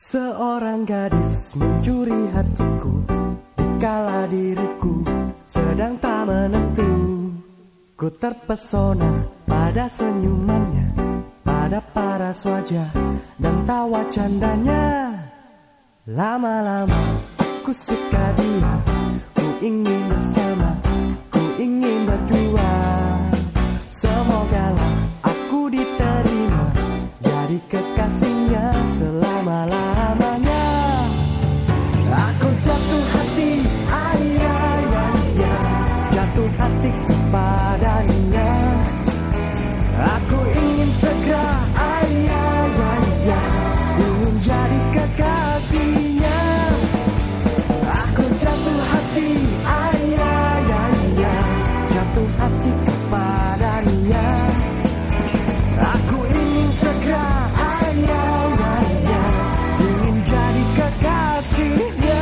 Seorang gadis mencuri hatiku dikala diriku sedang tak menentu. Ku terpesona pada senyumannya, pada paras wajah dan tawa candanya. Lama-lama ku suka dia, ku ingin bersama, ku ingin berdua. Semogalah aku diterima jadi kekasihnya selama-lamanya. Aku jatuh hati, jatuh hati kepadanya. Aku ingin segera, ingin jadi kekasihnya. Aku jatuh hati, jatuh hati kepadanya. Aku ingin segera, ingin jadi kekasihnya.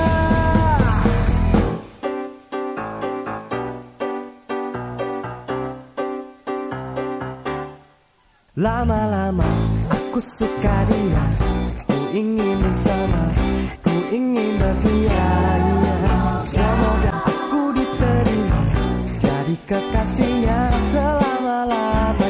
Lama-lama aku suka dia, ku ingin bersama, ku ingin berdua. Semoga aku diterima jadi kekasihnya selama-lamanya.